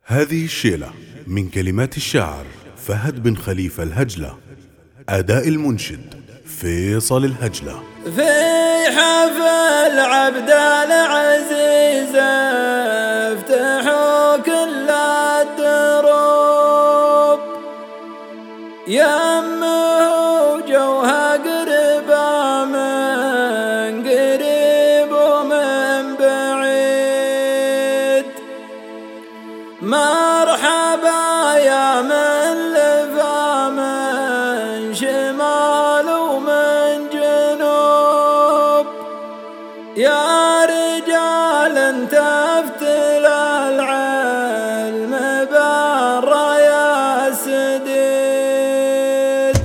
هذه الشيلة من كلمات الشاعر فهد بن خليفة الهجلة، أداء المنشد فيصل الهجلة. في حفل عبد العزيز افتحوا كل الدروب، يمه جوها قربا من قريب ومن بعيد. مرحبا يا من لفا من شمال ومن جنوب، يا رجال تفتل العلم بالرايا السديد.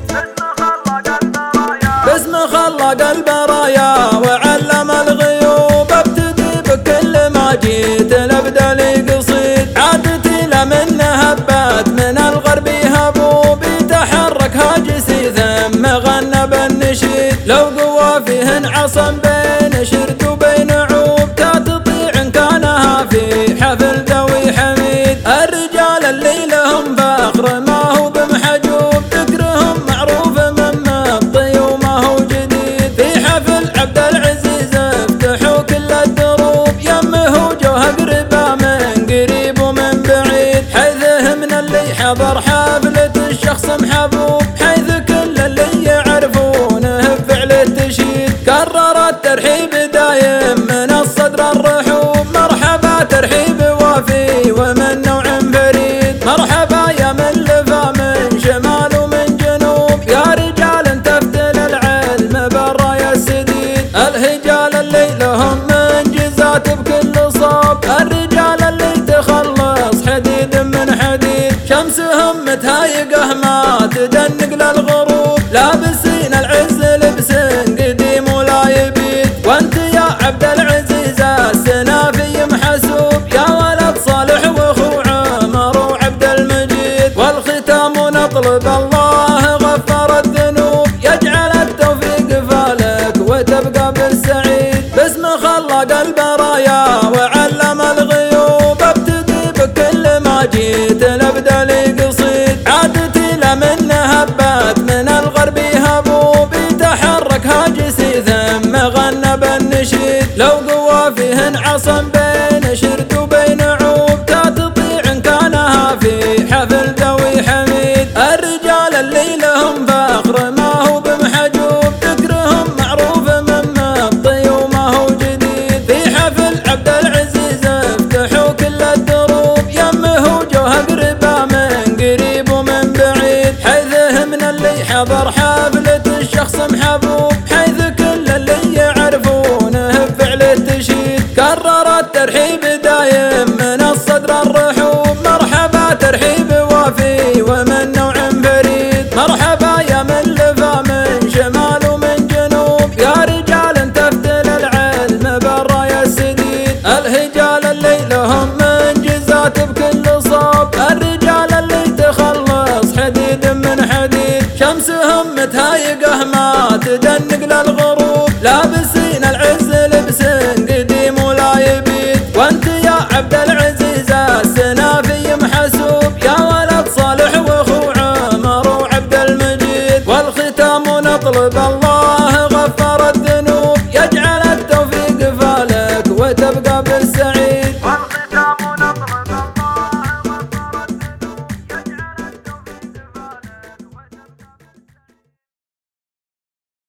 باسم خلق البرايا وعلم الغيوب، ابتدي بكل ما جيت لابدا لي قصيد. عادتي لمن هبات من الغرب هبوب، يتحرك هاجسي ثم غنى بالنشيد. لو قوى فيهن عصم بين شرد وبين عوب، تطيع ان كانها في حفل ذوي حميد. الرجال اللي لهم فخر ما هو بمحجوب، ذكرهم معروف من مبطي وما هو جديد. في حفل عبد العزيز افتحوا كل الدروب، يمه وجوه قربا من قريب ومن بعيد. حيثه من اللي حضر حفلة الشخص محبوب، حيث كل اللي يعرفونه بفعل التشييد. كرر الترحيب دايم من الصدر الرحوب، مرحبا ترحيب وافي ومن نوع فريد. مرحبا يا من لفا من شمال ومن جنوب، يا رجال تفتل العلم بالرايا السديد. الهجال اللي لهم منجزات بكل صوب، الرجال اللي تخلص حديد من حديد. شمسهم متهايقه ما تدنق للغرب،